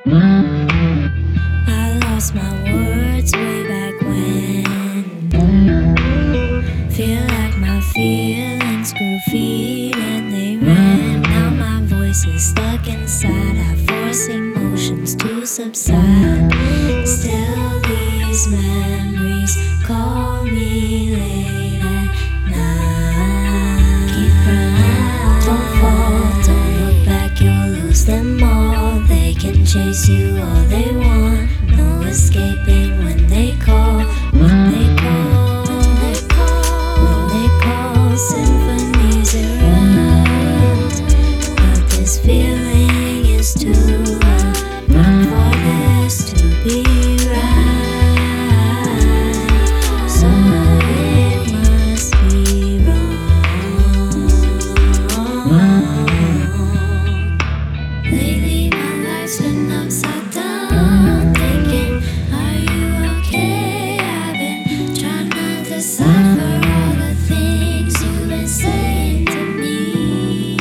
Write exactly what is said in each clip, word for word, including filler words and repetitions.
I lost my words way back when. Feel like my feelings grew feet and they ran. Now my voice is stuck inside. I force emotions to subside. Still, these memories call me late at night. Keep running, don't fall, don't look back, you'll lose them all. They can chase you all they want, no escaping when they call. When they call, when they call, when they call, symphonies erupt. But this feeling is too loud, not for this to be right. So it must be wrong. Lately my life's been upside down, thinking, are you okay? I've been trying not to decipher all the things you've been saying to me.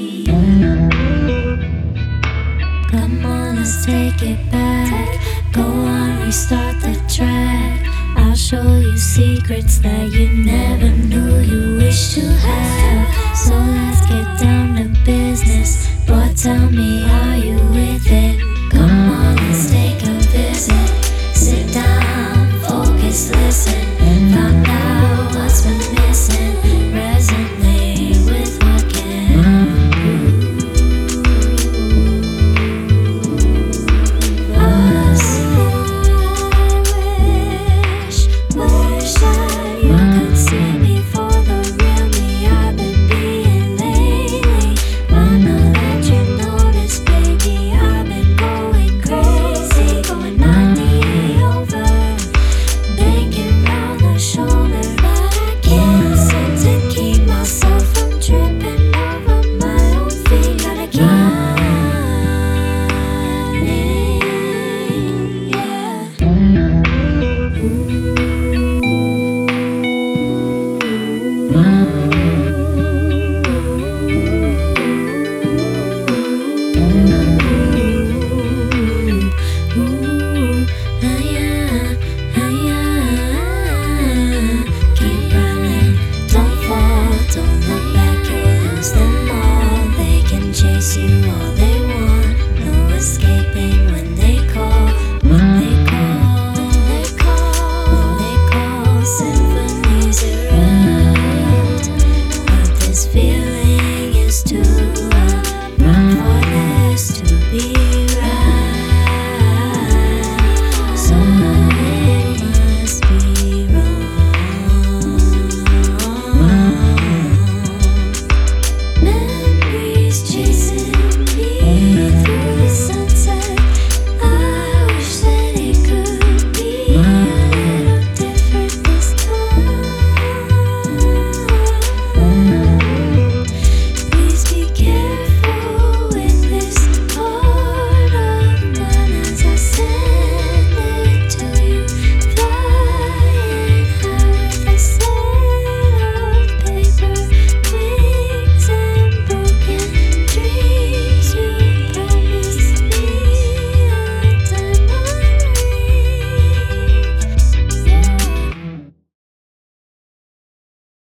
Come on, let's take it back. Go on, restart the track. I'll show you secrets that you never knew you wish to have. So let's get down to business. Boy, tell me, are you with it? Come on, let's take a visit. Sit down, focus, listen. Find out what's been missing. Resonate with what can us. I wish, wish that you could see me for the real me I've been being lately. I know that you notice, baby, I've been going crazy, going ninety over, banging round the shoulder, but I can't seem to keep myself from tripping over my own feet. Gotta keep running, yeah. Ooh, ah, yeah, ah, yeah. Keep running, don't fall, don't look back, you'll lose them all. They can chase you all they want, no escape.